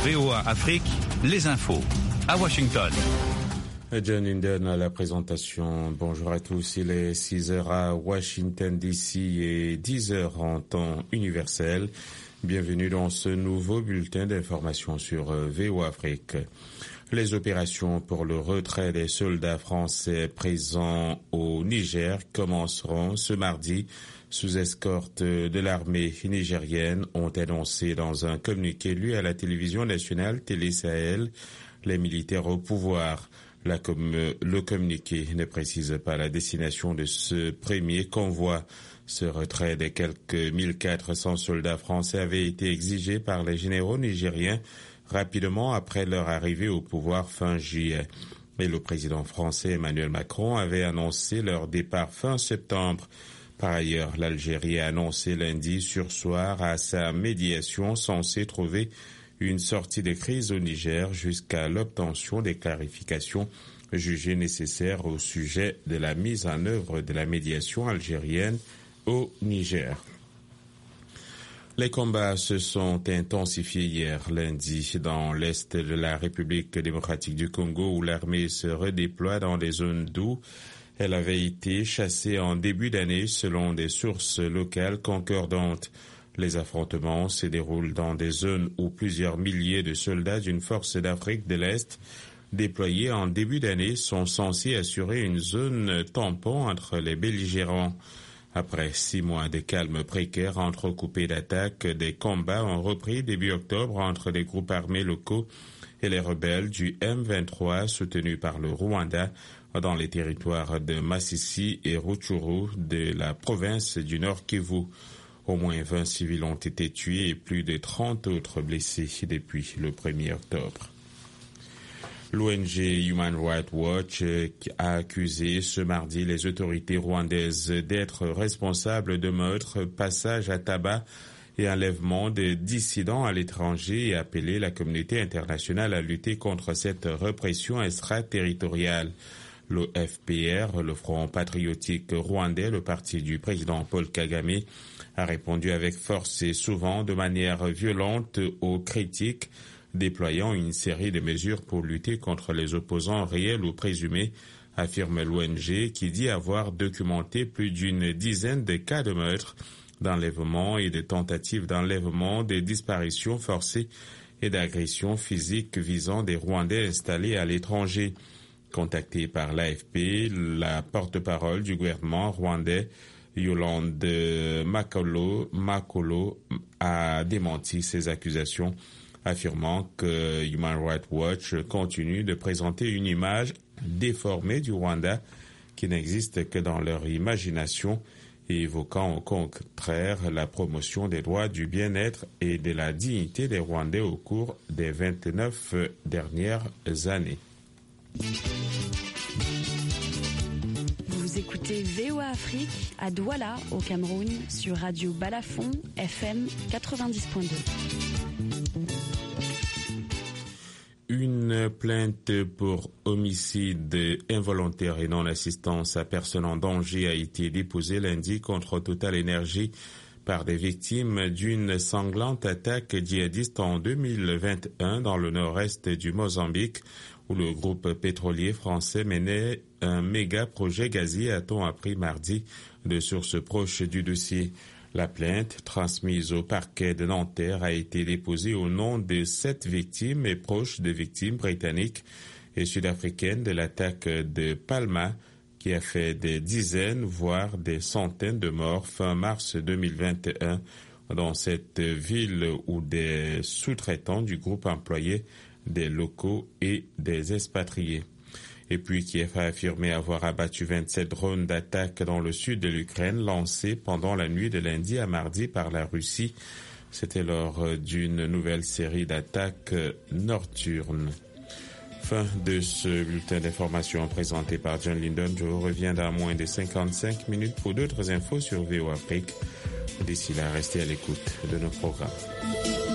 VOA Afrique, les infos. À Washington. John Linden à la présentation. Bonjour à tous. Il est 6h à Washington DC et 10h en temps universel. Bienvenue dans ce nouveau bulletin d'information sur VOA Afrique. Les opérations pour le retrait des soldats français présents au Niger commenceront ce mardi sous escorte de l'armée nigérienne, ont annoncé dans un communiqué lu à la télévision nationale Télé Sahel les militaires au pouvoir. Le communiqué ne précise pas la destination de ce premier convoi. Ce retrait des quelques 1400 soldats français avait été exigé par les généraux nigériens rapidement après leur arrivée au pouvoir fin juillet. Et le président français Emmanuel Macron avait annoncé leur départ fin septembre. Par ailleurs, l'Algérie a annoncé lundi sursoir à sa médiation censée trouver une sortie de crise au Niger jusqu'à l'obtention des clarifications jugées nécessaires au sujet de la mise en œuvre de la médiation algérienne au Niger. Les combats se sont intensifiés hier lundi dans l'est de la République démocratique du Congo où l'armée se redéploie dans des zones d'où elle avait été chassée en début d'année selon des sources locales concordantes. Les affrontements se déroulent dans des zones où plusieurs milliers de soldats d'une force d'Afrique de l'Est déployés en début d'année sont censés assurer une zone tampon entre les belligérants. Après 6 mois de calme précaire entrecoupé d'attaques, des combats ont repris début octobre entre les groupes armés locaux et les rebelles du M23 soutenus par le Rwanda dans les territoires de Masisi et Rutshuru de la province du Nord Kivu. Au moins 20 civils ont été tués et plus de 30 autres blessés depuis le 1er octobre. L'ONG Human Rights Watch a accusé ce mardi les autorités rwandaises d'être responsables de meurtres, passages à tabac et enlèvement de dissidents à l'étranger et appelé la communauté internationale à lutter contre cette répression extraterritoriale. Le FPR, le Front patriotique rwandais, le parti du président Paul Kagame, a répondu avec force et souvent de manière violente aux critiques, déployant une série de mesures pour lutter contre les opposants réels ou présumés, affirme l'ONG qui dit avoir documenté plus d'une dizaine de cas de meurtres, d'enlèvement et de tentatives d'enlèvement, de disparitions forcées et d'agressions physiques visant des Rwandais installés à l'étranger. Contactée par l'AFP, la porte-parole du gouvernement rwandais, Yolande Makolo, a démenti ces accusations, affirmant que Human Rights Watch continue de présenter une image déformée du Rwanda qui n'existe que dans leur imagination et évoquant au contraire la promotion des droits du bien-être et de la dignité des Rwandais au cours des 29 dernières années. Vous écoutez VOA Afrique à Douala au Cameroun sur Radio Balafon FM 90.2. Une plainte pour homicide involontaire et non-assistance à personne en danger a été déposée lundi contre Total Energy par des victimes d'une sanglante attaque djihadiste en 2021 dans le nord-est du Mozambique où le groupe pétrolier français menait un méga projet gazier, a-t-on appris mardi de sources proches du dossier. La plainte, transmise au parquet de Nanterre, a été déposée au nom de 7 victimes et proches de victimes britanniques et sud-africaines de l'attaque de Palma, qui a fait des dizaines, voire des centaines de morts fin mars 2021 dans cette ville où des sous-traitants du groupe employaient des locaux et des expatriés. Et puis Kiev a affirmé avoir abattu 27 drones d'attaque dans le sud de l'Ukraine lancés pendant la nuit de lundi à mardi par la Russie. C'était lors d'une nouvelle série d'attaques nocturnes. Fin de ce bulletin d'information présenté par John Linden. Je vous reviens dans moins de 55 minutes pour d'autres infos sur VOA Afrique. D'ici là, restez à l'écoute de nos programmes.